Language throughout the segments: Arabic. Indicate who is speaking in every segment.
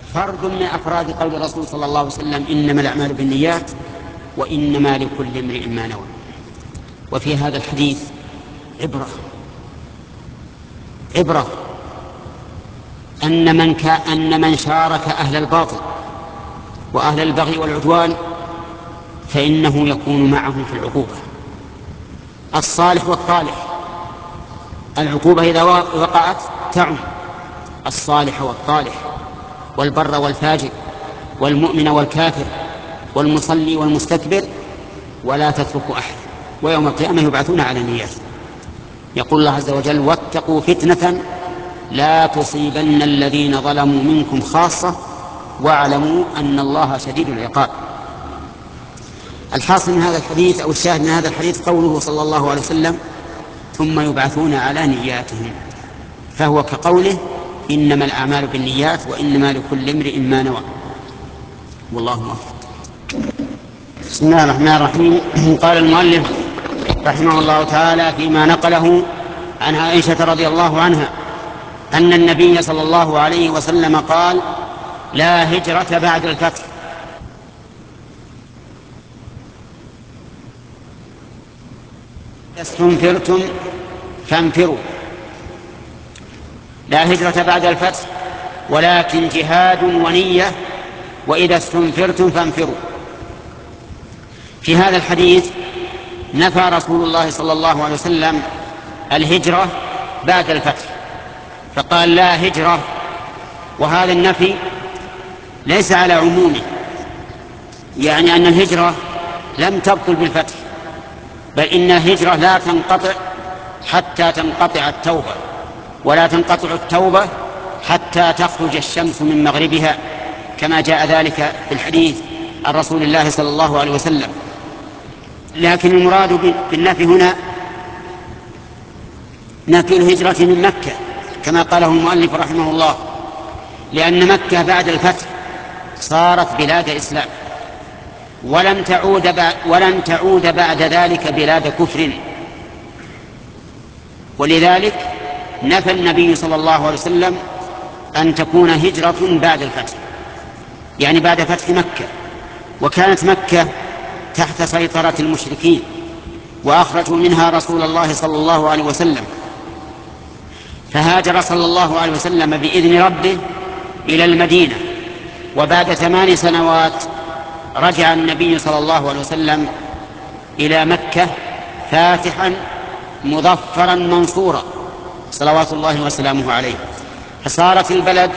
Speaker 1: فرد من أفراد قول الرسول صلى الله عليه وسلم إنما الأعمال بالنيات وإنما لكل امرئ ما نوى. وفي هذا الحديث عبرة أن من شارك أهل الباطل وأهل البغي والعدوان فإنه يكون معهم في العقوبة. الصالح والطالح، العقوبة إذا وقعت تعم الصالح والطالح والبر والفاجر والمؤمن والكافر والمصلي والمستكبر ولا تترك أحد، ويوم القيامة يبعثون على نيات. يقول الله عز وجل: واتقوا فتنة لا تصيبن الذين ظلموا منكم خاصة واعلموا أن الله شديد العقاب. الحاصل من هذا الحديث أو الشاهد من هذا الحديث قوله صلى الله عليه وسلم: ثم يبعثون على نياتهم، فهو كقوله: إنما الأعمال بالنيات وإنما لكل امرئ ما نوى. والله موفق.
Speaker 2: بسم الله الرحمن الرحيم. قال المؤلف رحمه الله تعالى فيما نقله عن عائشة رضي الله عنها أن النبي صلى الله عليه وسلم قال: لا هجرة بعد الفتح. استنفرتم فانفروا. لا هجرة بعد الفتح ولكن جهاد ونية، وإذا استنفرتم فانفروا. في هذا الحديث نفى رسول الله صلى الله عليه وسلم الهجرة بعد الفتح، فقال: لا هجرة. وهذا النفي ليس على عمومه، يعني أن الهجرة لم تبطل بالفتح، بل إن الهجرة لا تنقطع حتى تنقطع التوبة، ولا تنقطع التوبة حتى تخرج الشمس من مغربها، كما جاء ذلك في الحديث عن رسول الله صلى الله عليه وسلم. لكن المراد بالنفي هنا نفي الهجرة من مكة، كما قاله المؤلف رحمه الله، لأن مكة بعد الفتح صارت بلاد إسلام، ولن تعود بعد ذلك بلاد كفر، ولذلك نفى النبي صلى الله عليه وسلم أن تكون هجرة بعد الفتح، يعني بعد فتح مكة. وكانت مكة تحت سيطرة المشركين، وأخرجوا منها رسول الله صلى الله عليه وسلم، فهاجر صلى الله عليه وسلم بإذن ربه إلى المدينة. وبعد 8 سنوات رجع النبي صلى الله عليه وسلم إلى مكة فاتحا مظفرا منصورا صلوات الله وسلامه عليه. فصارت البلد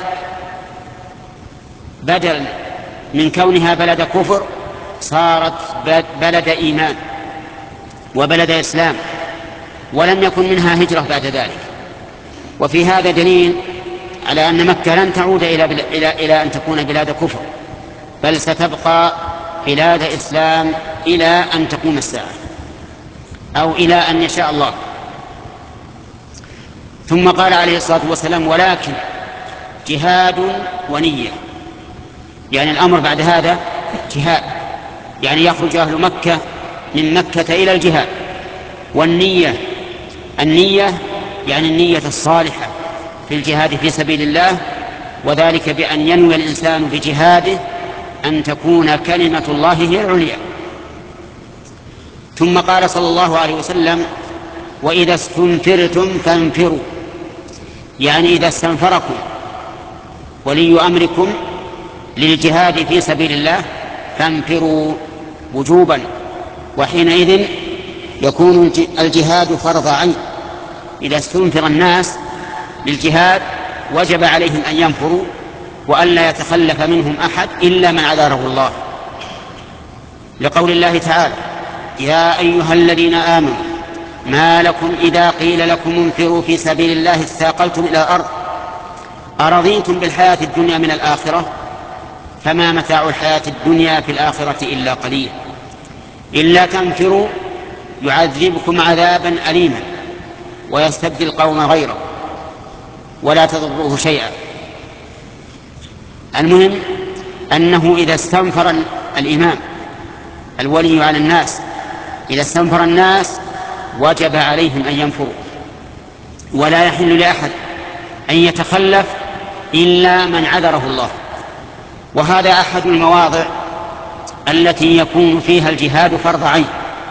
Speaker 2: بدل من كونها بلد كفر صارت بلد إيمان وبلد إسلام، ولم يكن منها هجرة بعد ذلك. وفي هذا دليل على أن مكة لن تعود إلى أن تكون بلاد كفر، بل ستبقى بلاد إسلام إلى أن تقوم الساعة، أو إلى أن يشاء الله. ثم قال عليه الصلاة والسلام: ولكن جهاد ونية، يعني الأمر بعد هذا جهاد، يعني يخرج أهل مكة من مكة إلى الجهاد. والنية، النية يعني النية الصالحة في الجهاد في سبيل الله، وذلك بأن ينوي الإنسان بجهاده أن تكون كلمة الله هي العليا. ثم قال صلى الله عليه وسلم: وإذا استنفرتم فانفروا، يعني إذا استنفركم ولي أمركم للجهاد في سبيل الله فانفروا وجوبا، وحينئذ يكون الجهاد فرض عين. إذا استنفر الناس للجهاد وجب عليهم أن ينفروا، وأن لا يتخلف منهم أحد إلا من عذره الله، لقول الله تعالى: يا أيها الذين آمنوا ما لكم إذا قيل لكم انفروا في سبيل الله اثاقلتم إلى الأرض أرضيتم بالحياة الدنيا من الآخرة فما متاع الحياة الدنيا في الآخرة إلا قليل إلا تنفروا يعذبكم عذابا أليما ويستبدل قوما غيره ولا تضروه شيئا. المهم أنه إذا استنفر الإمام الولي على الناس، إذا استنفر الناس وجب عليهم أن ينفروا، ولا يحل لأحد أن يتخلف إلا من عذره الله. وهذا أحد المواضع التي يكون فيها الجهاد فرض عين.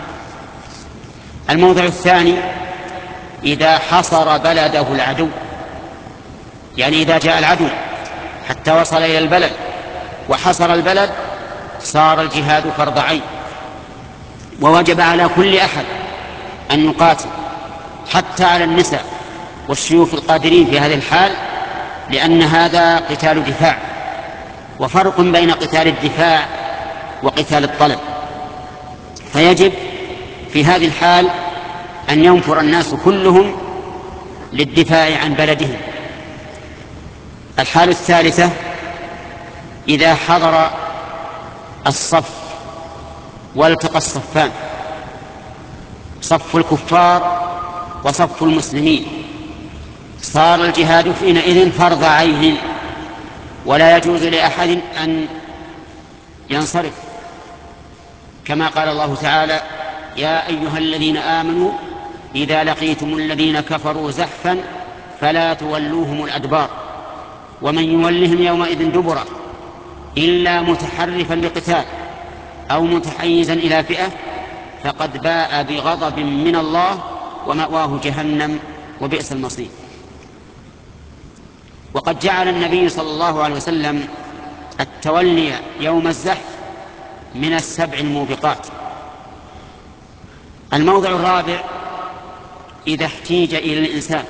Speaker 2: الموضع الثاني إذا حصر بلده العدو، يعني إذا جاء العدو حتى وصل إلى البلد وحصر البلد صار الجهاد فرض عين، ووجب على كل أحد أن يقاتل، حتى على النساء والشيوخ القادرين في هذه الحال، لأن هذا قتال دفاع، وفرق بين قتال الدفاع وقتال الطلب. فيجب في هذه الحال أن ينفر الناس كلهم للدفاع عن بلدهم. الحالة الثالثة إذا حضر الصف والتقى الصفان، صف الكفار وصف المسلمين، صار الجهاد حينئذ فرض عين، ولا يجوز لأحد أن ينصرف، كما قال الله تعالى: يا أيها الذين آمنوا إذا لقيتم الذين كفروا زحفا فلا تولوهم الأدبار ومن يولهم يومئذ دبره إلا متحرفا لقتال أو متحيزا إلى فئة فقد باء بغضب من الله ومأواه جهنم وبئس المصير. وقد جعل النبي صلى الله عليه وسلم التولي يوم الزحف من السبع الموبقات. الموضع الرابع إذا احتيج إلى الإنسان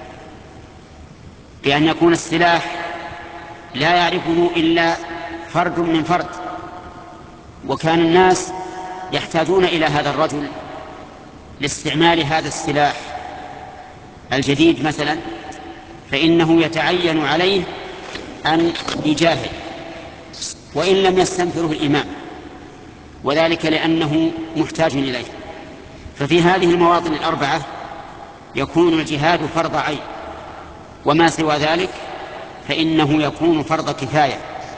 Speaker 2: بأن يكون السلاح لا يعرفه إلا فرد من فرد، وكان الناس يحتاجون إلى هذا الرجل لاستعمال هذا السلاح الجديد مثلا، فإنه يتعين عليه أن يجاهد وإن لم يستنفره الإمام، وذلك لأنه محتاج إليه. ففي هذه المواطن الأربعة يكون الجهاد فرض عين، وما سوى ذلك فإنه يكون فرض كفاية.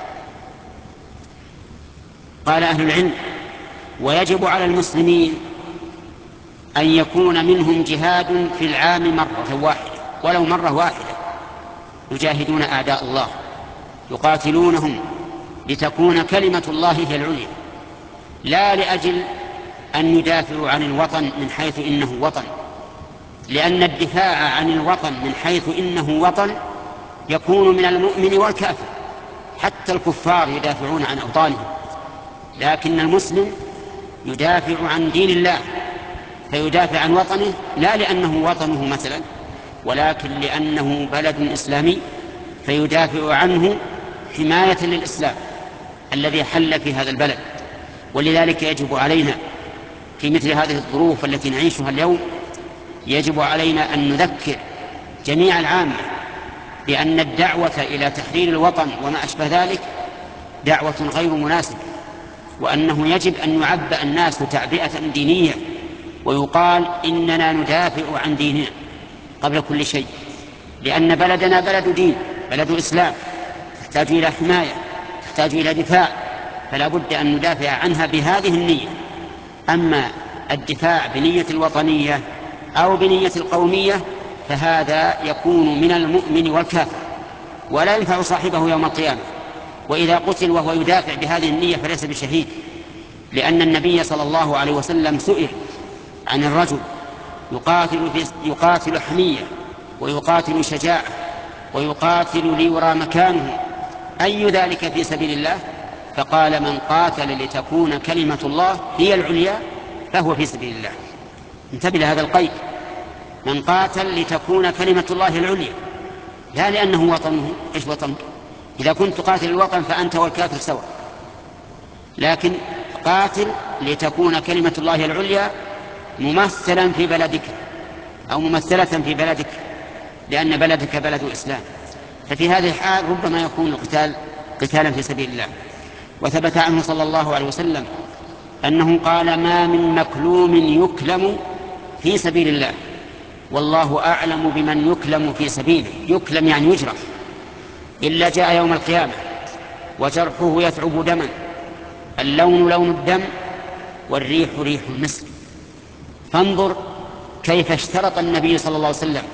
Speaker 2: قال أهل العلم: ويجب على المسلمين أن يكون منهم جهاد في العام مرة واحدة، ولو مرة واحدة، يجاهدون أعداء الله يقاتلونهم لتكون كلمة الله هي العليا، لا لأجل أن يدافعوا عن الوطن من حيث إنه وطن، لأن الدفاع عن الوطن من حيث إنه وطن يكون من المؤمن والكافر، حتى الكفار يدافعون عن أوطانهم، لكن المسلم يدافع عن دين الله، فيدافع عن وطنه لا لأنه وطنه مثلا، ولكن لأنه بلد إسلامي، فيدافع عنه حماية للإسلام الذي حل في هذا البلد. ولذلك يجب علينا في مثل هذه الظروف التي نعيشها اليوم، يجب علينا أن نذكر جميع العامة بأن الدعوة إلى تحرير الوطن وما أشبه ذلك دعوة غير مناسبة، وأنه يجب أن يعبأ الناس تعبئة دينية، ويقال إننا ندافع عن ديننا قبل كل شيء، لأن بلدنا بلد دين، بلد إسلام، تحتاج إلى حماية، تحتاج إلى دفاع، فلا بد أن ندافع عنها بهذه النية. أما الدفاع بنية الوطنية أو بنية القومية فهذا يكون من المؤمن والكافر، ولا ينفع صاحبه يوم القيامة، وإذا قتل وهو يدافع بهذه النية فليس بشهيد، لأن النبي صلى الله عليه وسلم سئل عن الرجل يقاتل حمية ويقاتل شجاعة ويقاتل ليرى مكانه، أي ذلك في سبيل الله؟ فقال: من قاتل لتكون كلمة الله هي العليا فهو في سبيل الله. انتبه لهذا القيد: من قاتل لتكون كلمة الله العليا، لا لأنه وطنه. إيش وطنه؟ إذا كنت قاتل الوطن فأنت والكافر سواء، لكن قاتل لتكون كلمة الله العليا ممثلا في بلدك أو ممثلة في بلدك، لأن بلدك بلد إسلام. ففي هذه الحال ربما يكون القتال قتالا في سبيل الله. وثبت عنه صلى الله عليه وسلم أنه قال: ما من مكلوم يكلم في سبيل الله والله أعلم بمن يكلم في سبيله، يكلم يعني يجرح، إلا جاء يوم القيامة وجرحه يثعب دما، اللون لون الدم والريح ريح المسك. فانظر كيف اشترط النبي صلى الله عليه وسلم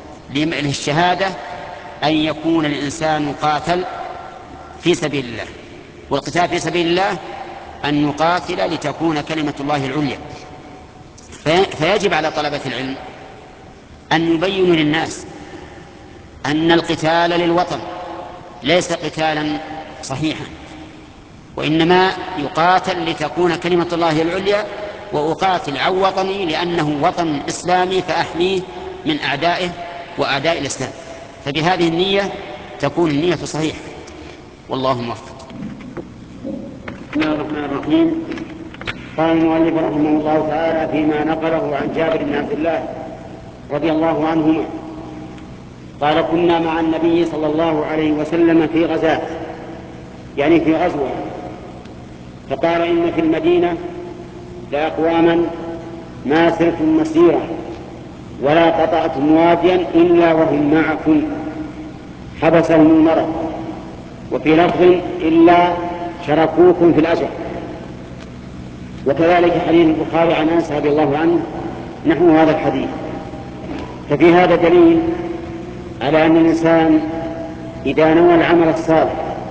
Speaker 2: للشهادة أن يكون الإنسان قاتل في سبيل الله.
Speaker 1: والقتال في سبيل الله أن نقاتل لتكون كلمة الله العليا. فيجب على طلبة العلم أن يبينوا للناس أن القتال للوطن ليس قتالا صحيحا، وإنما يقاتل لتكون كلمة الله العليا، وأقاتل عن وطني لأنه وطن إسلامي فأحميه من أعدائه وأعداء الإسلام. فبهذه النية تكون النية صحيحة، والله موفق.
Speaker 2: بسم الله الرحمن الرحيم. قال المؤلف رحمه الله تعالى فيما نقله عن جابر بن عبد الله رضي الله عنهما قال: كنا مع النبي صلى الله عليه وسلم في غزاة، يعني في غزوة، فقال: إن في المدينة لأقواما ما سرتم مسيرا ولا قطعتم واديا إلا وهم معكم حبسهم المرض، وفي لفظ إلا شركوكم في الأجر. وكذلك حديث البخاري عن أنس رضي الله عنه نحو هذا الحديث. ففي هذا دليل على أن الإنسان إذا نوى العمل الصالح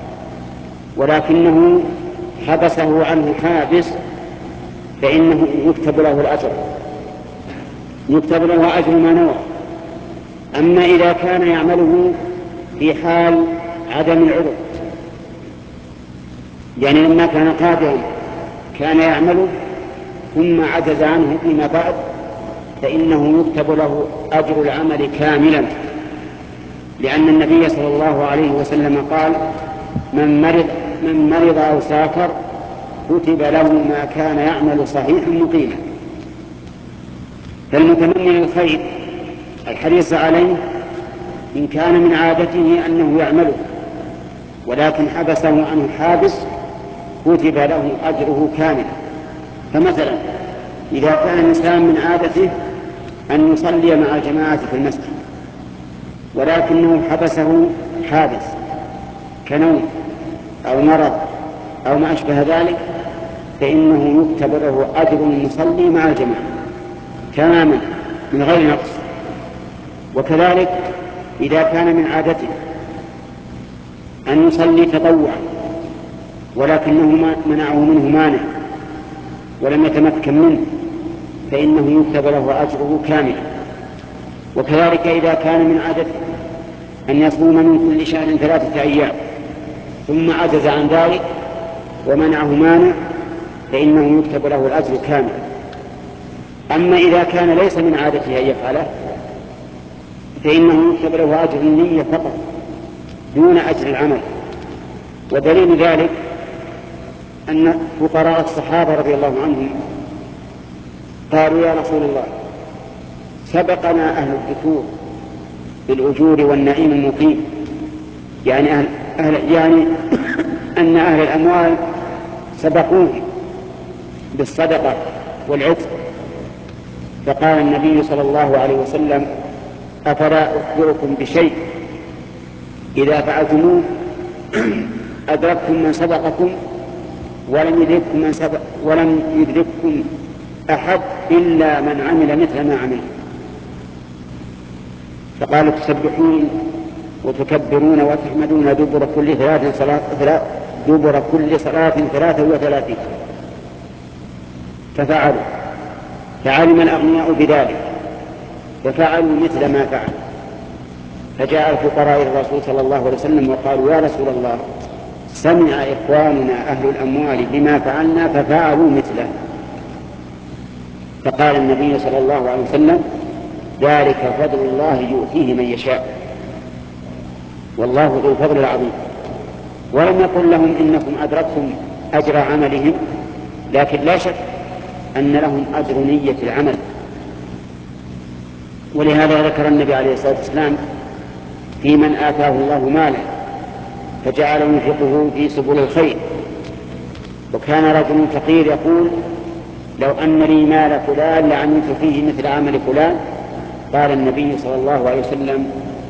Speaker 2: ولكنه حبسه عنه حابس فإنه يكتب له الأجر، يكتب له أجر ما نوى. أما إذا كان يعمله في حال عدم العذر، يعني لما كان قادرا كان يعمل ثم عجز عنه فيما بعد، فإنه يكتب له أجر العمل كاملا، لأن النبي صلى الله عليه وسلم قال: من مرض أو سافر كتب له ما كان يعمل صحيحا مقيما. فالمتمني للخير الحريص عليه إن كان من عادته أنه يعمله ولكن حبسه عنه حابس كتب له أجره كاملا. فمثلا إذا كان الإنسان من عادته أن يصلي مع الجماعة في المسجد ولكنه حبسه حادث كنوم أو مرض أو ما أشبه ذلك، فإنه يكتب له أجر المصلي مع الجماعة تماما من غير نقص. وكذلك إذا كان من عادته أن يصلي تطوعا ولكنه منعه منه مانع ولم يتمكن منه، فإنه يكتب له أجره كاملا. وكذلك إذا كان من عادته أن يصوم من كل شهر 3 أيام ثم عجز عن ذلك ومنعه مانع، فإنه يكتب له الأجر كاملا. أما إذا كان ليس من عادته أن يفعله فإنه يكتب له أجر النية فقط دون أجر العمل. ودليل ذلك أن فقراء الصحابة رضي الله عنهم قالوا: يا رسول الله، سبقنا أهل الدثور بالأجور والنعيم المقيم، يعني يعني أن أهل الأموال سبقوهم بالصدقة والعتق. فقال النبي صلى الله عليه وسلم: أفلا أخبركم بشيء إذا فعلتموه أدركتم من سبقكم ولم يدرككم أحد إلا من عمل مثل ما عمل. فقال: تسبحون وتكبرون وتحمدون دبر كل صلاة 33. ففعلوا، فعلم الأغنياء بذلك ففعلوا مثل ما فعل. فجاء الفقراء إلى الرسول صلى الله عليه وسلم وقالوا: يا رسول الله، سمع إخواننا أهل الأموال بما فعلنا ففعلوا مثله. فقال النبي صلى الله عليه وسلم: ذلك فضل الله يؤتيه من يشاء، والله ذو الفضل العظيم. ولم يقل لهم إنكم أدركتم أجر عملهم، لكن لا شك أن لهم أجر نية العمل. ولهذا ذكر النبي عليه الصلاة والسلام في من آتاه الله مالا فجعل ينفقه في سبل الخير. وكان رجل فقير يقول: لو أن لي مال فلان لعملت فيه مثل عمل فلان. قال النبي صلى الله عليه وسلم: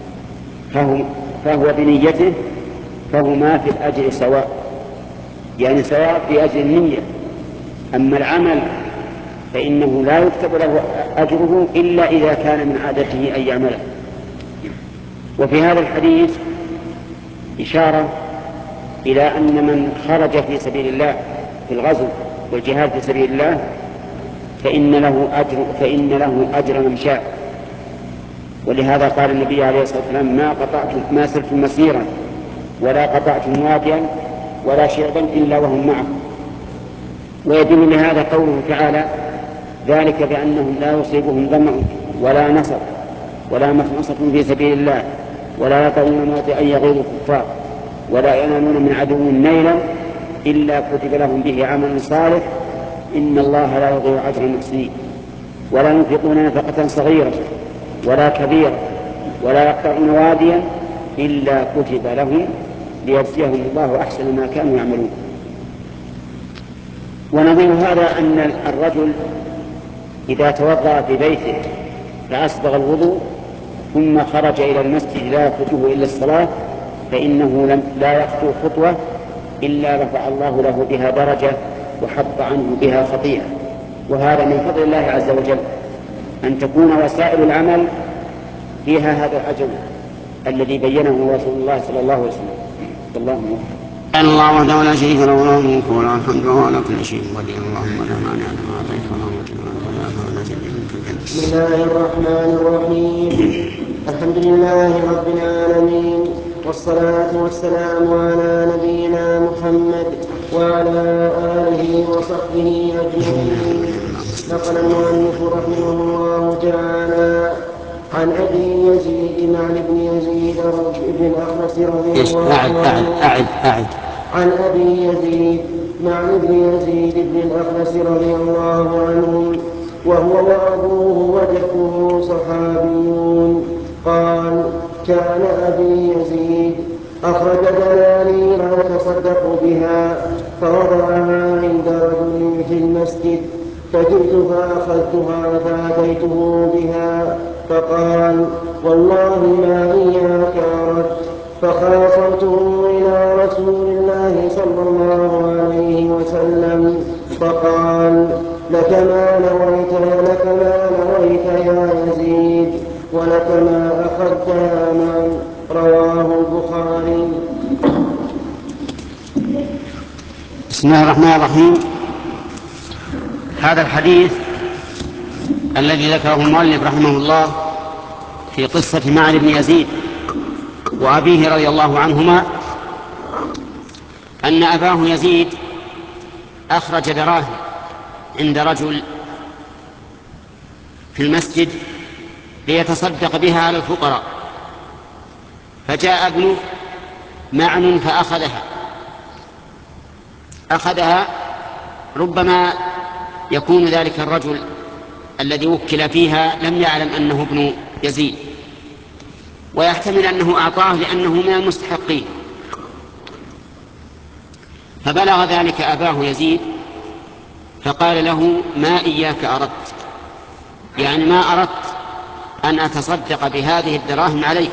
Speaker 2: فهو بنيته فهما في الأجر سواء، يعني سواء في أجر النية. أما العمل فإنه لا يكتب له أجره إلا إذا كان من عادته أن يعمله. وفي هذا الحديث إشارة إلى أن من خرج في سبيل الله في الغزو والجهاد في سبيل الله فإن له أجر من شاء. ولهذا قال النبي عليه الصلاة والسلام: ما سرتم مسيرا ولا قطعتم واديا ولا شعبا إلا وهم معكم. ويدل لهذا قوله تعالى: ذلك بأنهم لا يصيبهم ظمأ ولا نصب ولا مخمصة في سبيل الله ولا يطعون موطئا يغيظ الكفار ولا ينالون من عدو نيلا إلا كتب لهم به عمل صالح إن الله لا يضيع أجر المحسنين. ولا ينفقون نفقة صغيرة ولا كبيرة ولا يقطعون واديا إلا كتب لهم ليجزيهم الله أحسن ما كانوا يعملون. ونظير هذا أن الرجل إذا توضأ في بيته فأسبغ الوضوء ثم خرج إلى المسجد لا يخرجه إلا الصلاة فإنه لا يخطو خطوة إلا رفع الله له بها درجة وحط عنه بها خطيئة. وهذا من فضل الله عز وجل أن تكون وسائل العمل فيها هذا الأجر الذي بينه رسول الله صلى الله عليه وسلم.
Speaker 1: الله وحده لا شريك له له الملك وله الحمد وهو على كل شيء قدير. اللهم لا مانع لما اعطيت ولا معطي لما منعت.
Speaker 3: بسم الله الرحمن الرحيم. الحمد لله رب العالمين والصلاة والسلام على نبينا محمد وعلى آله وصحبه أجمعين. نقل المؤلف رحمه الله تعالى عن أبي يزيد معن بن يزيد بن الأخنس رضي الله عنه عن أبي يزيد معن بن يزيد بن الأخنس رضي الله عنهم وهو وأبوه وجده صحابيون قال: كان أبي يزيد أخرج دنانير يتصدق بها فوضعها عند رجل في المسجد فجئت فأخذتها فأتيته بها فقال: والله ما إياك أردت. فخاصمته إلى رسول الله صلى الله عليه وسلم فقال: لك ما نويت يا يزيد ولك ما أخذت يا من. رواه البخاري.
Speaker 1: بسم الله الرحمن الرحيم. هذا الحديث الذي ذكره المؤلف رحمه الله في قصة معن بن يزيد وأبيه رضي الله عنهما أن أباه يزيد أخرج دراهم عند رجل في المسجد ليتصدق بها على الفقراء، فجاء ابنه معن فأخذها. ربما يكون ذلك الرجل الذي وكل فيها لم يعلم أنه ابن يزيد، ويحتمل أنه أعطاه لأنه من المستحقين. فبلغ ذلك أباه يزيد فقال له: ما إياك أردت، يعني ما أردت أن أتصدق بهذه الدراهم عليك.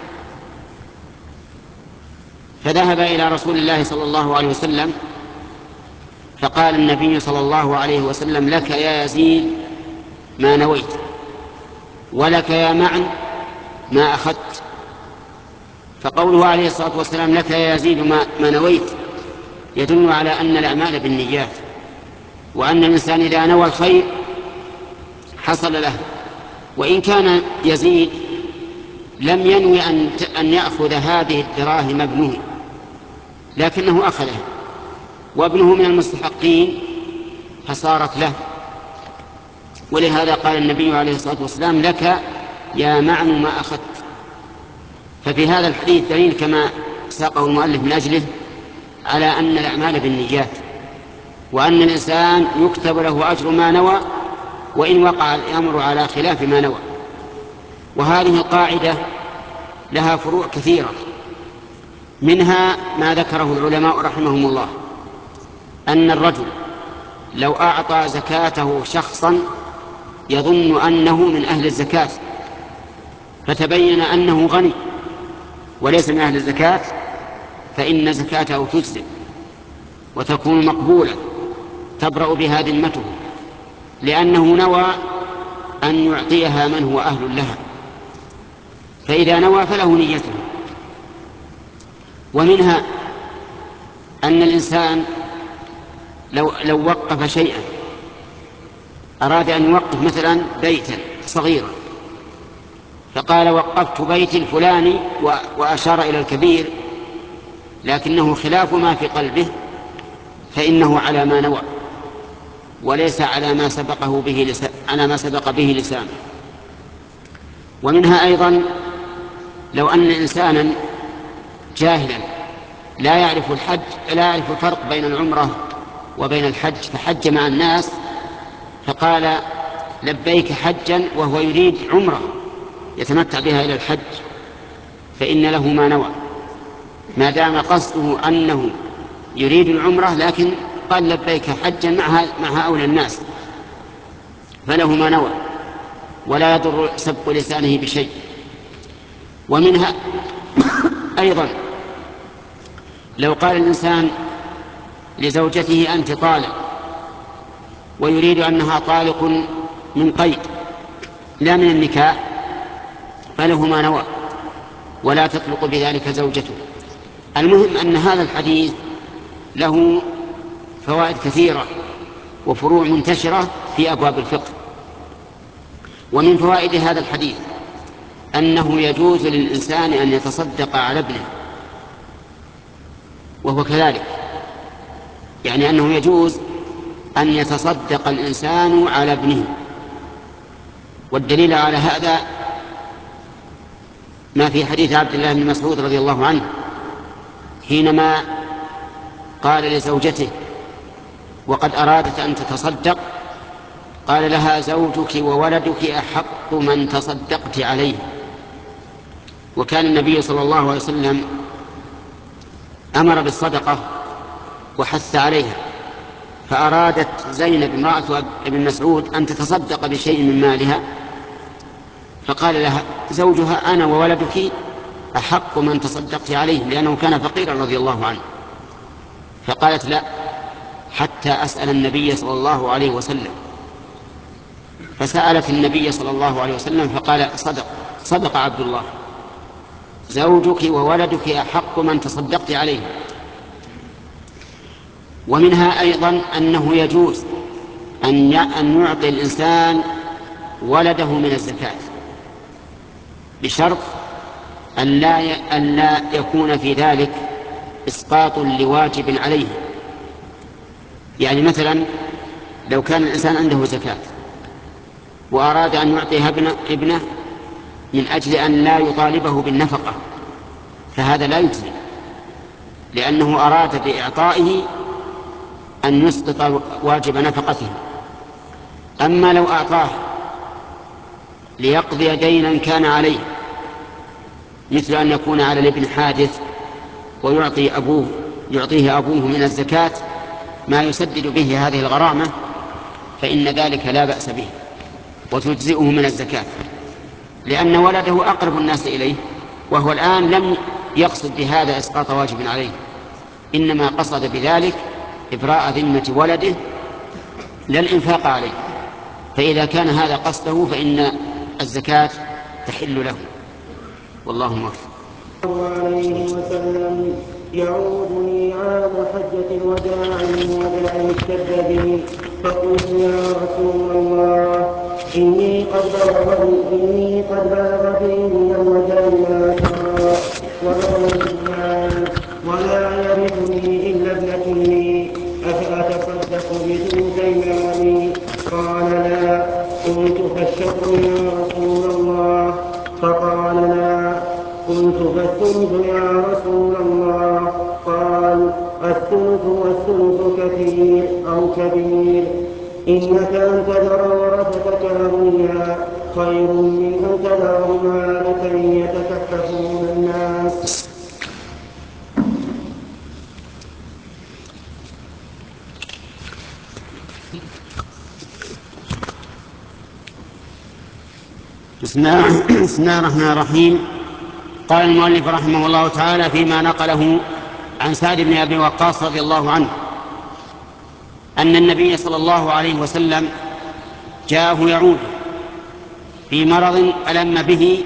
Speaker 1: فذهب إلى رسول الله صلى الله عليه وسلم فقال النبي صلى الله عليه وسلم: لك يا يزيد ما نويت ولك يا معن ما أخذت. فقوله عليه الصلاة والسلام: لك يا يزيد ما نويت يدل على أن الأعمال بالنيات، وأن الإنسان إذا نوى الخير حصل له. وإن كان يزيد لم ينوي أن يأخذ هذه الدراهم ابنه، لكنه أخذها وابنه من المستحقين فصارت له. ولهذا قال النبي عليه الصلاة والسلام: لك يا معن ما أخذت. ففي هذا الحديث دليل كما ساقه المؤلف من أجله على أن الأعمال بالنيات، وأن الإنسان يكتب له أجر ما نوى وإن وقع الأمر على خلاف ما نوى. وهذه القاعدة لها فروع كثيرة، منها ما ذكره العلماء رحمهم الله أن الرجل لو أعطى زكاته شخصا يظن أنه من أهل الزكاة فتبين أنه غني وليس من أهل الزكاة، فإن زكاته تجزئ وتكون مقبولة تبرأ بها ذمته، لأنه نوى أن يعطيها من هو أهل لها، فإذا نوى فله نيته. ومنها
Speaker 2: أن الإنسان لو وقف شيئا، أراد أن يوقف مثلا بيتا صغيرا، فقال وقفت بيتي الفلاني وأشار إلى الكبير، لكنه خلاف ما في قلبه، فإنه على ما نوى وليس على ما سبق به لسانه. ومنها أيضا لو أن إنسانا جاهلا لا يعرف الفرق بين العمرة وبين الحج، فحج مع الناس فقال لبيك حجا وهو يريد عمرة يتمتع بها إلى الحج، فإن له ما نوى، ما دام قصده أنه يريد العمرة لكن قال لبيك حجا مع هؤلاء الناس، فله ما نوى ولا يضر سبق لسانه بشيء. ومنها أيضا لو قال الإنسان لزوجته أنت طالق، ويريد أنها طالق من قيد لا من النكاح، فله ما نوى ولا تطلق بذلك زوجته. المهم أن هذا الحديث له فوائد كثيرة وفروع منتشرة في أبواب الفقه. ومن فوائد هذا الحديث أنه يجوز للإنسان أن يتصدق على ابنه، وهو كذلك، يعني أنه يجوز أن يتصدق الإنسان على ابنه. والدليل على هذا ما في حديث عبد الله بن مسعود رضي الله عنه حينما قال لزوجته وقد أرادت أن تتصدق، قال لها زوجك وولدك أحق من تصدقت عليه. وكان النبي صلى الله عليه وسلم أمر بالصدقة وحث عليها، فأرادت زينب امرأة ابن مسعود أن تتصدق بشيء من مالها، فقال لها زوجها أنا وولدك أحق من تصدقت عليه، لأنه كان فقيرا رضي الله عنه. فقالت لا حتى أسأل النبي صلى الله عليه وسلم، فسألت النبي صلى الله عليه وسلم فقال صدق عبد الله، زوجك وولدك أحق من تصدقت عليه. ومنها أيضا أنه يجوز أن يعطي الإنسان ولده من الزكاة بشرط أن لا يكون في ذلك إسقاط لواجب عليه. يعني مثلا لو كان الإنسان عنده زكاة وأراد أن يعطيها ابنه من أجل أن لا يطالبه بالنفقة، فهذا لا يجزي، لأنه أراد بإعطائه أن يسقط واجب نفقته. أما لو أعطاه ليقضي دينا كان عليه، مثل أن يكون على الابن حادث ويعطيه أبوه من الزكاة ما يسدد به هذه الغرامة، فإن ذلك لا بأس به وتجزئه من الزكاة، لأن ولده أقرب الناس إليه، وهو الآن لم يقصد بهذا إسقاط واجب عليه، إنما قصد بذلك إبراء ذمة ولده لا الإنفاق عليه. فإذا كان هذا قصده فإن الزكاة تحل له، والله موفق.
Speaker 3: عليه وسلم يعودني عام حجة الوداع وجع اشتد بي، فقلت يا رسول الله إني قد بلغ بي من الوجع ما ترى ولا يرثني إلا ابنة لي، أفأتصدق بثلثي مالي؟ قال لا. قلت فالشطر يا رسول الله؟ فقال لا. قلت فالثلث يا رسول الله؟ قال الثلث والثلث كثير أو كبير، إنك أن تذر ورثتك أغنياء خير من أن تذرهم عالة يتكففون الناس.
Speaker 2: بسم الله الرحمن الرحيم. قال المؤلف رحمه الله تعالى فيما نقله عن سعد بن أبي وقاص رضي الله عنه أن النبي صلى الله عليه وسلم جاءه يعود في مرض ألم به،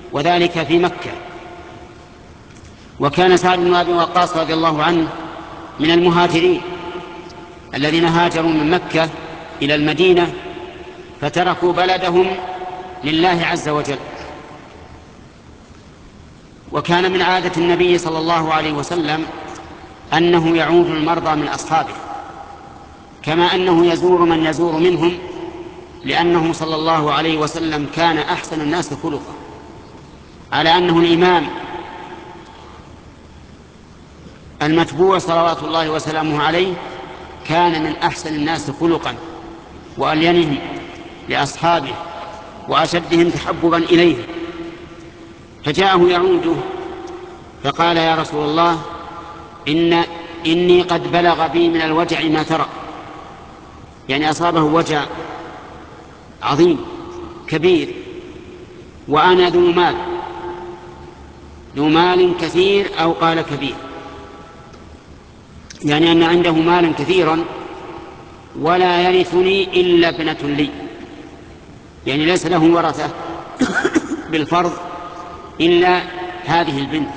Speaker 2: وذلك في مكة. وكان سعد بن أبي وقاص رضي الله عنه من المهاجرين الذين هاجروا من مكة إلى المدينة فتركوا بلدهم لله عز وجل. وكان من عادة النبي صلى الله عليه وسلم أنه يعود المرضى من أصحابه، كما أنه يزور من يزور منهم، لأنه صلى الله عليه وسلم كان أحسن الناس خلقا، على أنه الإمام المتبوع صلوات الله وسلامه عليه كان من أحسن الناس خلقا وألينهم لأصحابه وأشدهم تحببا إليه. فجاءه يعوده فقال: يا رسول الله، إني قد بلغ بي من الوجع ما ترى، يعني أصابه وجع عظيم كبير، وأنا ذو مال كثير، أو قال كبير، يعني أن عنده مالا كثيرا ولا يرثني إلا ابنة لي، يعني ليس له ورثة بالفرض إلا هذه البنت،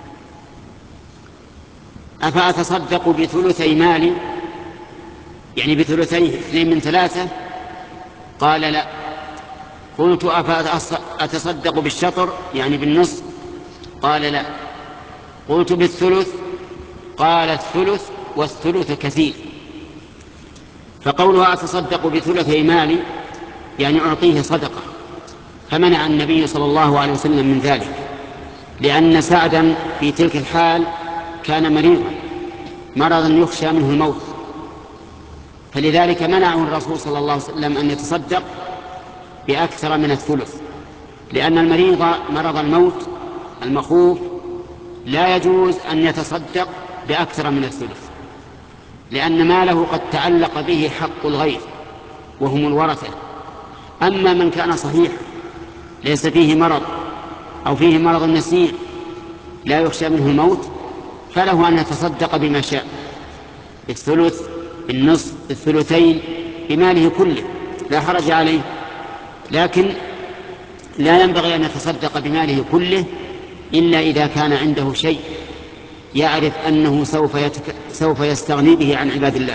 Speaker 2: أفأتصدق بثلثي مالي، يعني بثلثيه 2/3؟ قال: لا. قلت: أفأتصدق بالشطر، يعني بالنصف؟ قال: لا. قلت: بالثلث؟ قال: الثلث، والثلث كثير. فقولها أتصدق بثلثي مالي يعني أعطيه صدقة، فمنع النبي صلى الله عليه وسلم من ذلك، لأن سعدا في تلك الحال كان مرضا يخشى منه الموت، فلذلك منعه الرسول صلى الله عليه وسلم أن يتصدق بأكثر من الثلث، لأن المريض مرض الموت المخوف لا يجوز أن يتصدق بأكثر من الثلث، لأن ماله قد تعلق به حق الغير وهم الورثة. أما من كان صحيح ليس فيه مرض أو فيه مرض نسيء لا يخشى منه الموت، فله أن يتصدق بما شاء، بالثلث، بالنصف، بالثلثين، بماله كله، لا حرج عليه. لكن لا ينبغي أن يتصدق بماله كله إلا إذا كان عنده شيء يعرف أنه سوف يستغني به عن عباد الله.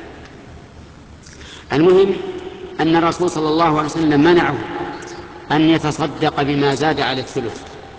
Speaker 2: المهم أن الرسول صلى الله عليه وسلم منعه أن يتصدق بما زاد على الثلث،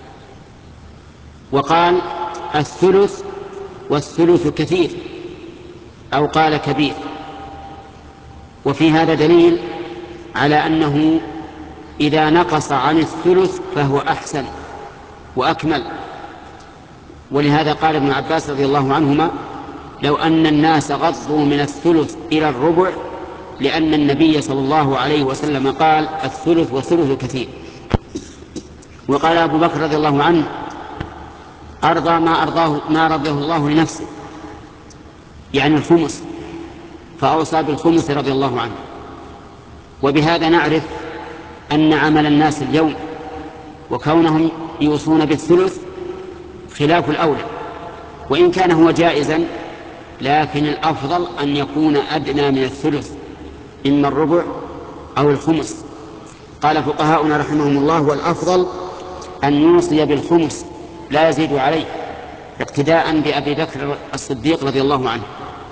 Speaker 2: وقال: الثلث، والثلث كثير، أو قال كبير. وفي هذا دليل على أنه إذا نقص عن الثلث فهو أحسن وأكمل. ولهذا قال ابن عباس رضي الله عنهما: لو أن الناس غضوا من الثلث إلى الربع، لأن النبي صلى الله عليه وسلم قال: الثلث، والثلث كثير. وقال أبو بكر رضي الله عنه: أرضى ما رضيه الله لنفسه، يعني الخمس، فأوصى بالخمس رضي الله عنه. وبهذا نعرف أن عمل الناس اليوم وكونهم يوصون بالثلث خلاف الأولى، وإن كان هو جائزا، لكن الأفضل أن يكون أدنى من الثلث، إما الربع أو الخمس. قال فقهاؤنا رحمهم الله: والأفضل أن يوصي بالخمس لا يزيد عليه، اقتداء بأبي بكر الصديق رضي الله عنه.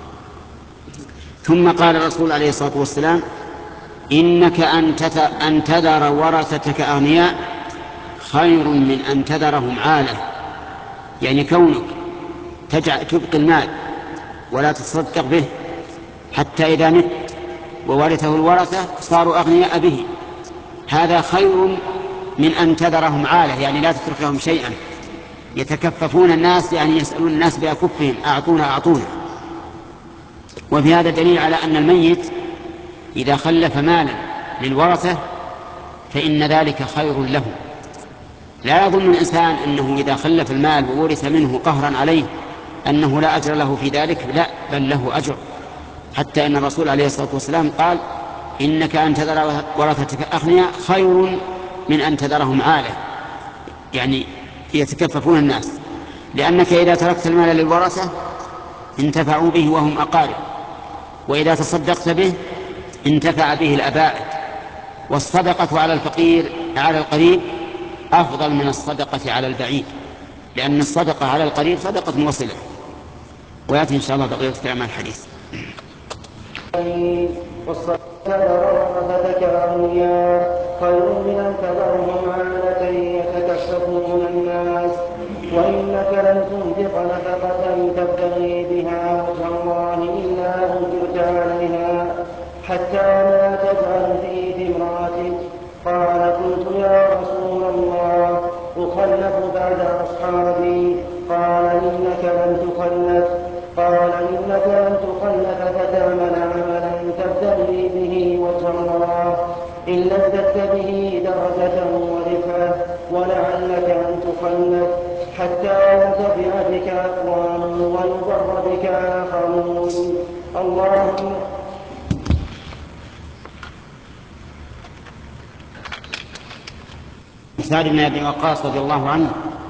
Speaker 2: ثم قال الرسول عليه الصلاة والسلام: إنك أن تذر ورثتك أغنياء خير من أن تذرهم عالة، يعني كونك تبقي المال ولا تصدق به حتى إذا مت وورثه الورثة صاروا أغنياء به، هذا خير من أن تذرهم عالة، يعني لا تترك لهم شيئا يتكففون الناس، يعني يسألون الناس بأكفهم: أعطونا أعطونا. وفي هذا دليل على أن الميت إذا خلف مالا للورثة فإن ذلك خير له. لا يظن الإنسان أنه إذا خلف المال وورث منه قهرا عليه أنه لا أجر له في ذلك، لا، بل له أجر، حتى أن الرسول عليه الصلاة والسلام قال: إنك أن تذر ورثتك أغنياء خير من أن تذرهم عالة، يعني يتكففون الناس، لأنك إذا تركت المال للورثة انتفعوا به وهم أقارب، وإذا تصدقت به انتفع به الأبائد. والصدقة على الفقير على القريب أفضل من الصدقة على البعيد، لأن الصدقة على القريب صدقة وصلة،
Speaker 1: ويأتي إن شاء الله بقية كلام الحديث.
Speaker 3: والصلاة ورثتك أغنياء خير من أن تذرهم عالة يتكففون الناس، وإنك لن تنفق نفقة تبتغي بها وجه الله إلا أجرت عليها حتى ما تجعل في امرأتك. قال: قلت يا رسول الله أخلف بعد أصحابي؟ قال: إنك لن تخلف. قال: إنك لن تخلف فتعمل عملا تبتغي به وجه الله إلا ازددت به درجة ورفعة، ولعلك أن تخلف حتى ينتفع بك أقوام ويضر بك آخرون. اللهم
Speaker 1: سعد بن أبي وقاص رضي الله عنه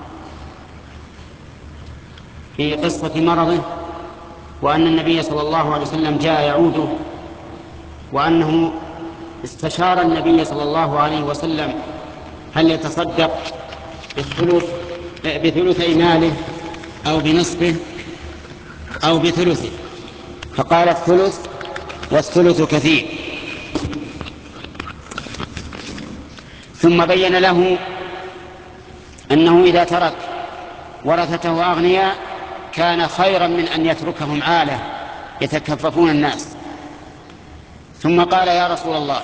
Speaker 1: في قصة مرضه، وأن النبي صلى الله عليه وسلم جاء يعوده، وأنه استشار النبي صلى الله عليه وسلم هل يتصدق بثلثي ماله أو بنصفه أو بثلثه، فقال الثلث، والثلث كثير. ثم بين له أنه إذا ترك ورثته أغنياء كان خيرا من أن يتركهم عالة يتكففون الناس. ثم قال: يا رسول الله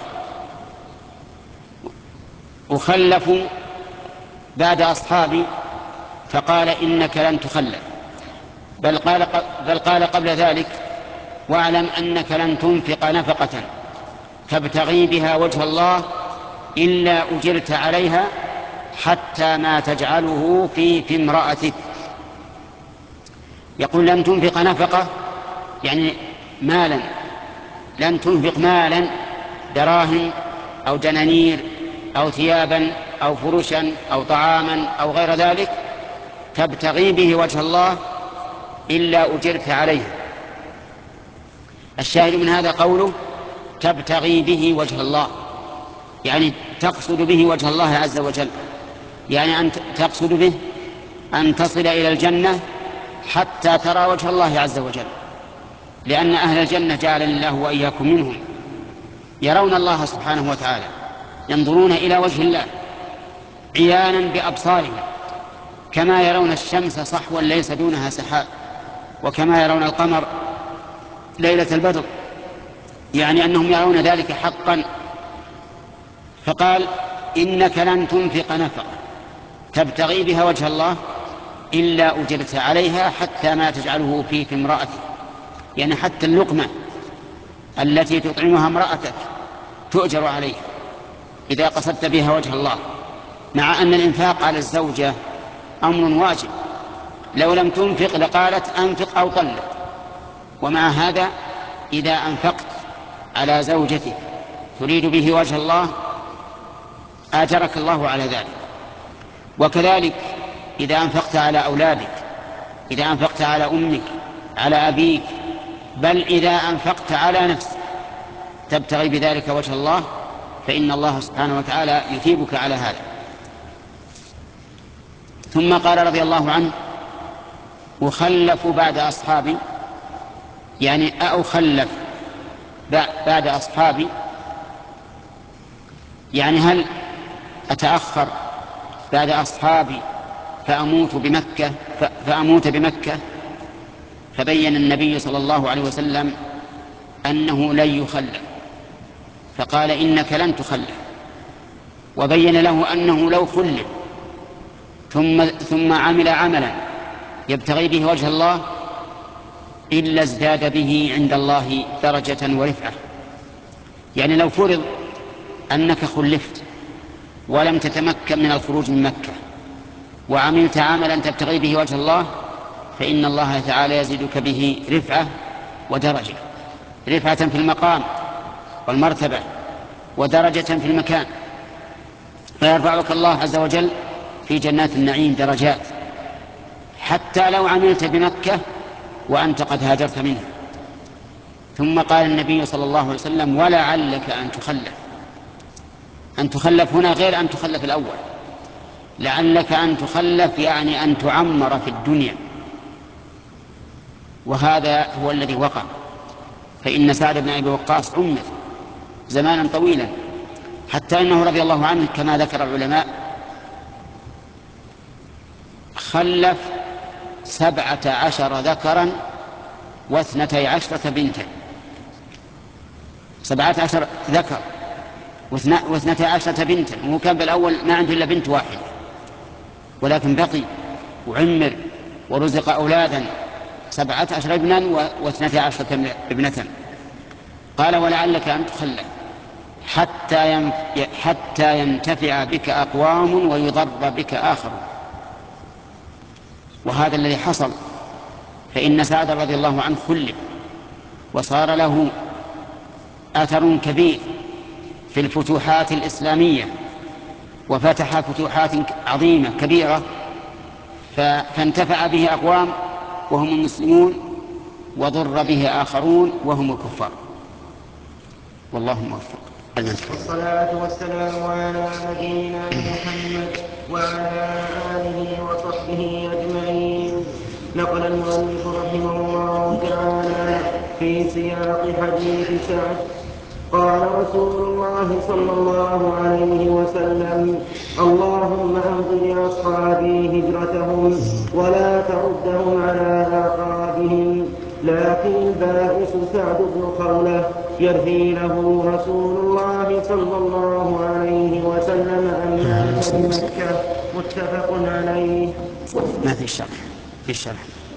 Speaker 1: أخلف بعد أصحابي؟ فقال: إنك لن تخلف، بل قال قبل ذلك: واعلم أنك لن تنفق نفقة تبتغي بها وجه الله إلا أجرت عليها حتى ما تجعله في امرأتك. يقول: لن تنفق نفقة يعني مالا، لن تنفق مالا دراهم أو دنانير أو ثيابا أو فرشا أو طعاما أو غير ذلك تبتغي به وجه الله إلا أجرت عليه. الشاهد من هذا قوله تبتغي به وجه الله، يعني تقصد به وجه الله عز وجل، يعني أن تقصد به أن تصل إلى الجنة حتى ترى وجه الله عز وجل، لأن أهل الجنة جعلنا الله وإياكم منهم يرون الله سبحانه وتعالى، ينظرون إلى وجه الله عيانا بأبصارهم، كما يرون الشمس صحوا ليس دونها سحاب، وكما يرون القمر ليلة البدر، يعني أنهم يرون ذلك حقا. فقال: إنك لن تنفق نفقة تبتغي بها وجه الله إلا أجرت عليها حتى ما تجعله في امرأتك، يعني حتى اللقمة التي تطعمها امرأتك تؤجر عليها إذا قصدت بها وجه الله، مع أن الإنفاق على الزوجة أمر واجب، لو لم تنفق لقالت أنفق أو طلق، ومع هذا إذا أنفقت على زوجتك تريد به وجه الله آجرك الله على ذلك. وكذلك إذا أنفقت على أولادك، إذا أنفقت على أمك، على أبيك، بل إذا أنفقت على نفسك تبتغي بذلك وجه الله، فإن الله سبحانه وتعالى يثيبك على هذا. ثم قال رضي الله عنه: أخلف بعد أصحابي، يعني أخلف بعد أصحابي، يعني هل أتأخر بعد أصحابي فأموت بمكة؟ فبين النبي صلى الله عليه وسلم أنه لن يخلف، فقال: إنك لن تخلف، وبين له أنه لو خلف ثم عمل عملا يبتغي به وجه الله إلا ازداد به عند الله درجة ورفعة. يعني لو فرض أنك خلفت ولم تتمكن من الخروج من مكة وعملت عملا تبتغي به وجه الله، فإن الله تعالى يزيدك به رفعة ودرجة، رفعة في المقام والمرتبة ودرجة في المكان، فيرفعك الله عز وجل في جنات النعيم درجات، حتى لو عملت بمكة وأنت قد هاجرت منها. ثم قال النبي صلى الله عليه وسلم: ولعلك أن تخلف. أن تخلف هنا غير أن تخلف الأول، لعلك أن تخلف يعني أن تعمر في الدنيا، وهذا هو الذي وقع. فإن سعد بن أبي وقاص عمر زمانا طويلا، حتى أنه رضي الله عنه كما ذكر العلماء خلف 17 ذكرا و12 بنتا. 17 ذكر و12 بنتا، وهو كان بالأول ما عنده إلا بنت واحدة، ولكن بقي وعمر ورزق أولادا 17 ابنا و12 ابنة. قال ولعلك أن تخلف حتى ينتفع بك أقوام ويضر بك آخر. وهذا الذي حصل، فإن سعد رضي الله عنه خلف وصار له أثر كبير في الفتوحات الإسلامية، وفتح فتوحات عظيمة كبيرة، فانتفع به أقوام وهم المسلمون، وضر به آخرون وهم الكفار. والله موفق.
Speaker 3: والصلاة والسلام على نبينا محمد وعلى آله وصحبه أجمعين. نقل المؤلف رحمه الله تعالى في سياق حديث سعد قال رسول الله صلى الله عليه وسلم: اللهم أمض لأصحابي هجرتهم ولا تردهم على أعقابهم. لكن البائس سعد بن خولة يرثي له رسول الله صلى الله عليه وسلم أن مات بمكة. متفق عليه.
Speaker 1: ما في الشرح، في الشرح.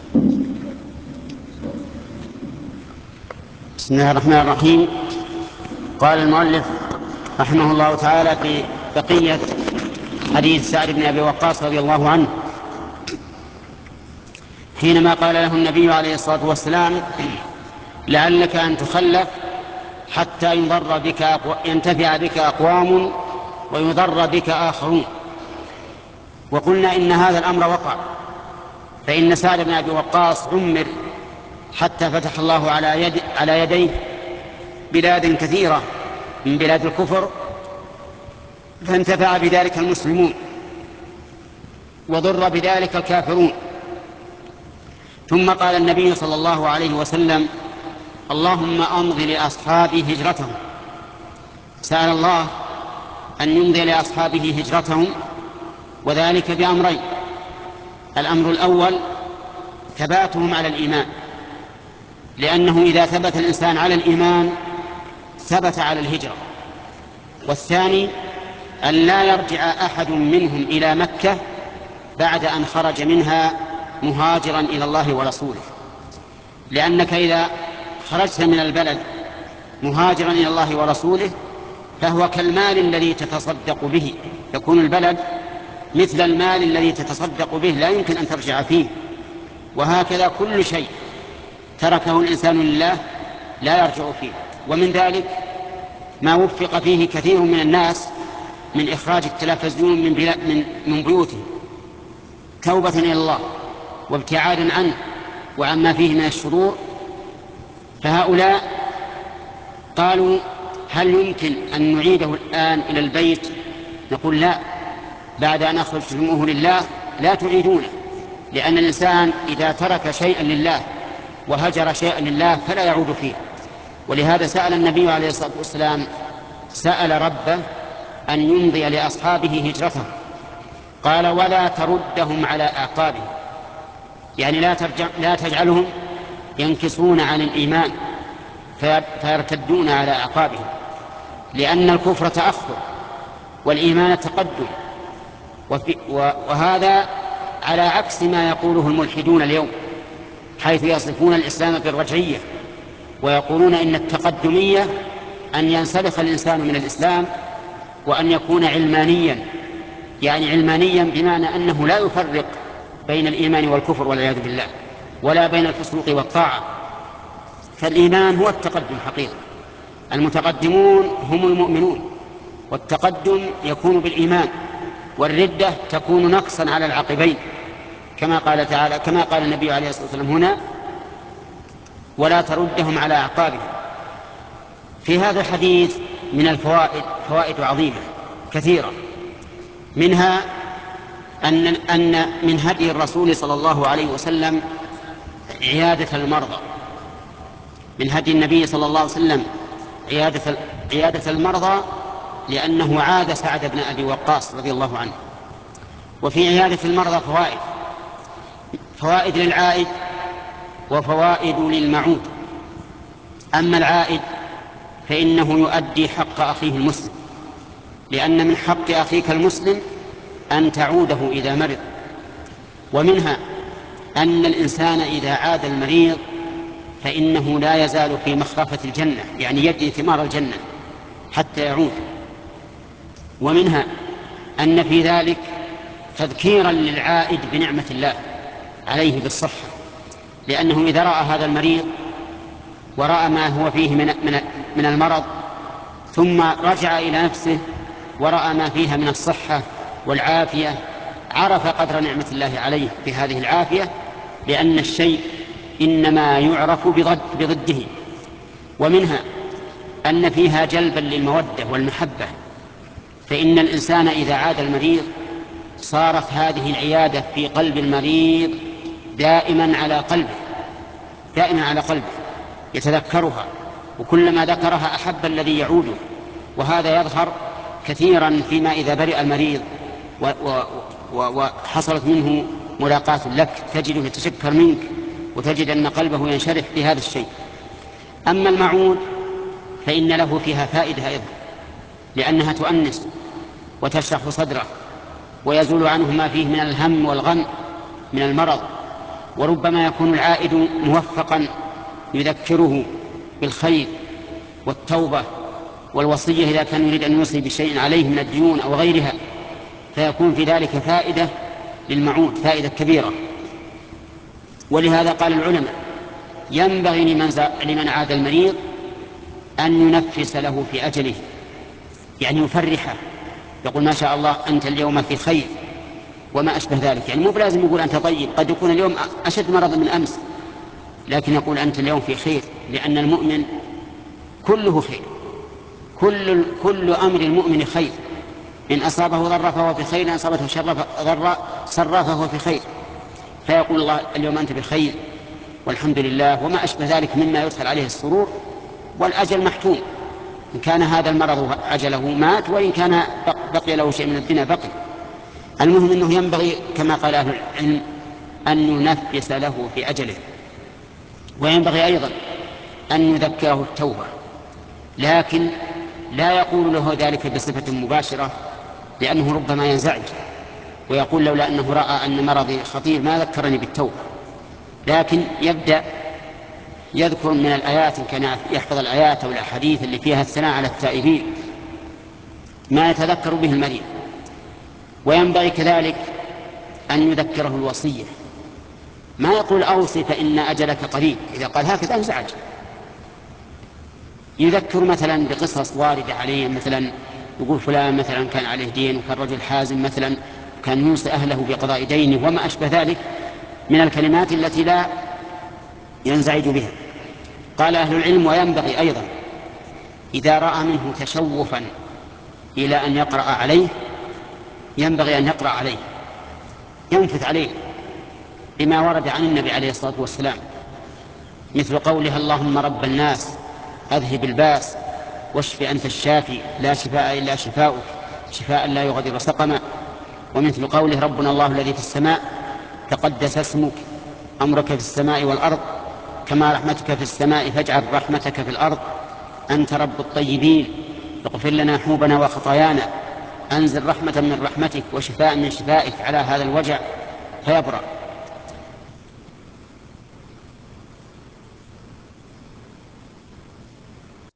Speaker 1: بسم الله الرحمن الرحيم. قال المؤلف رحمه الله تعالى في بقية حديث سعد بن أبي وقاص رضي الله عنه، حينما قال له النبي عليه الصلاة والسلام: لعلك أن تخلف حتى ينتفع بك أقوام ويضر بك آخرون. وقلنا إن هذا الأمر وقع، فإن سعد بن أبي وقاص عمر حتى فتح الله على يديه بلاد كثيرة من بلاد الكفر، فانتفع بذلك المسلمون وضر بذلك الكافرون. ثم قال النبي صلى الله عليه وسلم: اللهم أمض لأصحابي هجرتهم. سأل الله أن يمضي لأصحابه هجرتهم، وذلك بأمرين: الأمر الأول ثباتهم على الإيمان، لأنه إذا ثبت الإنسان على الإيمان ثبت على الهجرة. والثاني أن لا يرجع أحد منهم إلى مكة بعد أن خرج منها مهاجرا إلى الله ورسوله، لأنك إذا خرجت من البلد مهاجرا إلى الله ورسوله فهو كالمال الذي تتصدق به، يكون البلد مثل المال الذي تتصدق به لا يمكن أن ترجع فيه. وهكذا كل شيء تركه الإنسان لله لا يرجع فيه. ومن ذلك ما وفق فيه كثير من الناس من إخراج التلفزيون من بيوتهم توبة إلى الله وابتعادا عنه وعما فيه من الشرور. فهؤلاء قالوا: هل يمكن أن نعيده الآن إلى البيت؟ نقول: لا، بعد أن أخرجتموه لله لا تعيدونه، لأن الإنسان إذا ترك شيئا لله وهجر شيئا لله فلا يعود فيه. ولهذا سأل النبي عليه الصلاة والسلام، سأل ربه أن يمضي لأصحابه هجرتهم، قال: ولا تردهم على أعقابهم، يعني لا تجعلهم ينكصون عن الإيمان فيرتدون على أعقابهم، لأن الكفر تأخر والإيمان تقدم. وهذا على عكس ما يقوله الملحدون اليوم، حيث يصفون الإسلام بالرجعية ويقولون إن التقدمية أن ينسلخ الإنسان من الإسلام وأن يكون علمانيا، يعني علمانيا بمعنى أنه لا يفرق بين الإيمان والكفر والعياذ بالله، ولا بين الفسوق والطاعة. فالإيمان هو التقدم حقيقة. المتقدمون هم المؤمنون، والتقدم يكون بالإيمان، والردة تكون نقصا على العقبين، كما قال تعالى، كما قال النبي عليه الصلاة والسلام هنا: ولا تردهم على أعقابهم. في هذا الحديث من الفوائد فوائد عظيمة كثيرة، منها أن من هدي الرسول صلى الله عليه وسلم عيادة المرضى، من هدي النبي صلى الله عليه وسلم عيادة المرضى، لأنه عاد سعد بن أبي وقاص رضي الله عنه. وفي عيادة المرضى فوائد للعائد وفوائد للمعود. أما العائد فإنه يؤدي حق أخيه المسلم، لأن من حق أخيك المسلم أن تعوده إذا مرض. ومنها أن الإنسان إذا عاد المريض فإنه لا يزال في مخرفة الجنة، يعني يجني ثمار الجنة حتى يعود. ومنها أن في ذلك تذكيرا للعائد بنعمة الله عليه بالصحة، لأنه إذا رأى هذا المريض ورأى ما هو فيه من المرض، ثم رجع إلى نفسه ورأى ما فيها من الصحة والعافية، عرف قدر نعمة الله عليه بهذه العافية، لأن الشيء إنما يعرف بضده. ومنها أن فيها جلبا للمودة والمحبة، فإن الإنسان إذا عاد المريض صارت هذه العيادة في قلب المريض دائما على قلبه يتذكرها، وكلما ذكرها أحب الذي يعوده. وهذا يظهر كثيرا فيما إذا برئ المريض وحصلت منه ملاقاة لك، تجده يتشكر منك وتجد أن قلبه ينشرح بهذا الشيء. أما المعود فإن له فيها فائدة أيضا، لأنها تؤنس وتشرح صدره ويزول عنه ما فيه من الهم والغم من المرض. وربما يكون العائد موفقا يذكره بالخير والتوبة والوصية إذا كان يريد أن يوصي بشيء عليه من الديون أو غيرها، فيكون في ذلك فائدة للمعود، فائدة كبيرة. ولهذا قال العلماء ينبغي لمن عاد المريض أن ينفس له في أجله، يعني يفرحه، يقول ما شاء الله أنت اليوم في خير وما أشبه ذلك. يعني مو بلازم يقول أنت طيب، قد يكون اليوم أشد مرضا من أمس، لكن يقول أنت اليوم في خير، لأن المؤمن كله خير، كل أمر المؤمن خير، إن أصابه ضر فهو في خير، إن أصابته سر فهو في خير. فيقول الله اليوم أنت بخير والحمد لله، وما أشبه ذلك مما يدخل عليه السرور. والأجل محتوم، إن كان هذا المرض أجله مات، وإن كان بقي له شيء من الدنيا بقي. المهم أنه ينبغي كما قال أهل العلم أن ينفس له في أجله، وينبغي أيضا أن يذكره التوبة، لكن لا يقول له ذلك بصفة مباشرة، لأنه ربما ينزعج ويقول لولا أنه رأى أن مرضي خطير ما ذكرني بالتوبة، لكن يبدأ يذكر من الآيات إن كان يحفظ الآيات أو الأحاديث اللي فيها الثناء على التائبين ما يتذكر به المريض. وينبغي كذلك أن يذكره الوصية، ما يقول أوصي فإن أجلك قريب، إذا قال هكذا انزعج. يذكر مثلا بقصص واردة عليه، مثلا يقول فلان مثلا كان عليه دين وكان رجل حازم مثلا كان يوصي أهله بقضاء دينه وما أشبه ذلك من الكلمات التي لا ينزعج بها. قال أهل العلم وينبغي أيضا إذا رأى منه تشوفا إلى أن يقرأ عليه، ينبغي أن يقرأ عليه، ينفث عليه بما ورد عن النبي عليه الصلاة والسلام، مثل قولها اللهم رب الناس أذهب الباس واشف أنت الشافي لا شفاء إلا شفاؤك شفاء لا يغادر سقما، ومثل قوله ربنا الله الذي في السماء تقدس اسمك أمرك في السماء والأرض كما رحمتك في السماء فاجعل رحمتك في الأرض أنت رب الطيبين اغفر لنا حوبنا وخطايانا أنزل رحمة من رحمتك وشفاء من شفائك على هذا الوجع فيبرأ.